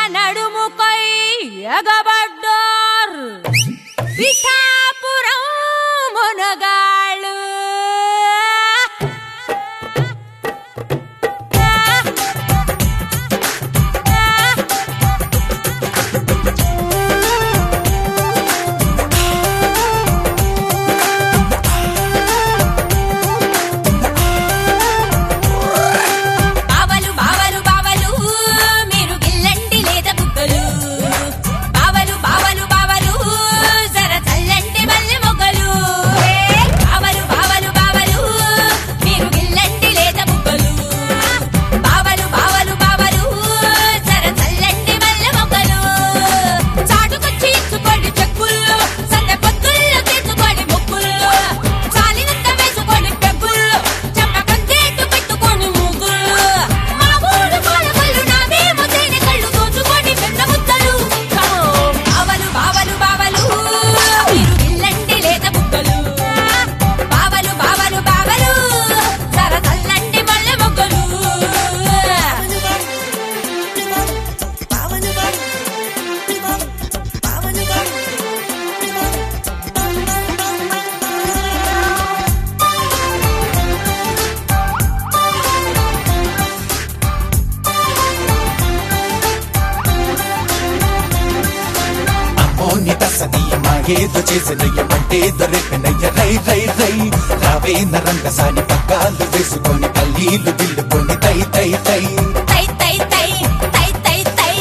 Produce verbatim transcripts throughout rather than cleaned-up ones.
నడుముకై ఎగబడ్డార్ పిఠాపురం మునగాళ్ళు ఏదో చేసినయ్యమంటే దొరికినయ్య రై రై రై రావే నరంగసాని పక్కాలు వేసుకొని పల్లీలు బిల్లుకొని తై తై తై తై తై తై తై తై తై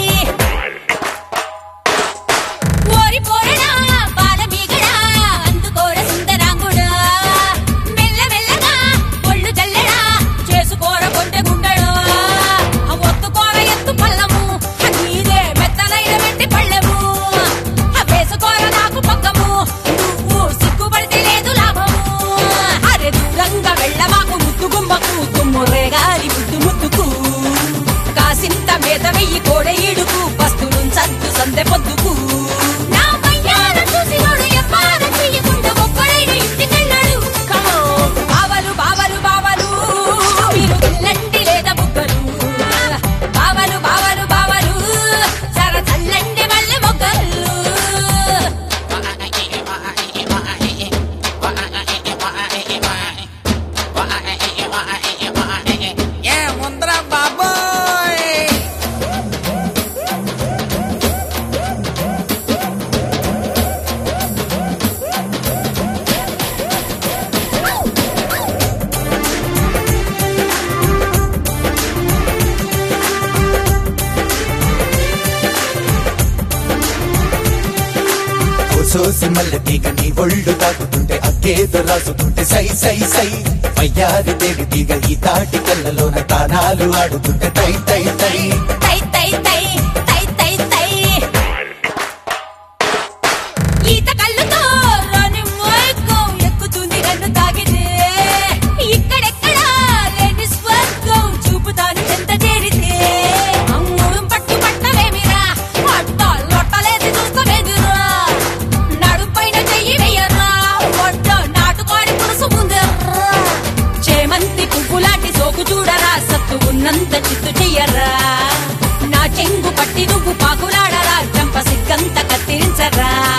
ఓరి పోరడా బాలమీగడా అందుకోర సుందరాంగుడా మెల్ల మెల్లగా ఒళ్ళు జల్లెడా చేసుకోర కొంటె గుండెడా ఒత్తుకోర ఎత్తు పల్లము నీదే మెత్తనైన వెండి పళ్ళెము వేసుకోర నాకు పక్కము నువ్వు సిగ్గుపడితే లేదు లాభము అరే దూరంగా వెళ్ళమాకు ముద్దు గుమ్మకు తుమ్మురే గారి ముద్దు ముద్దుకు కాసింత మీద వెయ్యి కోడ ఈడుకు బస్తులు సద్దు సందె పొద్దుకు నా పయ్యాన చూసినోడు ఎవ్వార చెయ్యకుండా ఒక్కడైన ఇంటికెళ్ళాడు బావలు బావలు బావలు మీరు ఇల్లంటి లేదా బుగ్గలు బావలు బావలు బావలు సర చల్లండి మల్లె మొగ్గలు సోసి మల్లె తీగ నీ ఒళ్ళు తాకుతుంటే అక్కేదో రాసుతుంటే సై సై సై వయ్యారి దేవి తీగ ఈ తాటి కళ్ళలోన తానాలు ఆడుతుంటే తై తై తై తై తై తై తై తై తై ఈత కళ్ళుతో రాని మైకం ఎక్కుతుంది నన్ను తాగితే ఇక్కడెక్కడ లేని స్వర్గం చూపుతాను చెంత చేరితే అమ్ముడు పట్టు పట్టవేమిరా అట్ట లొట్టలేసి చూస్తావేదిరా నడుపైన చెయ్యి వెయ్యరా ఒడ్డ నాటుకోడి పురుసు ముందర్రా చేమంతి పువ్వులాంటి సోకు చూడరా సత్తు ఉన్నంత చిత్తు చెయ్యరా నా చెంగు పట్టి నువ్వు పాకులాడరా చంప సిగ్గంత కత్తిరించరా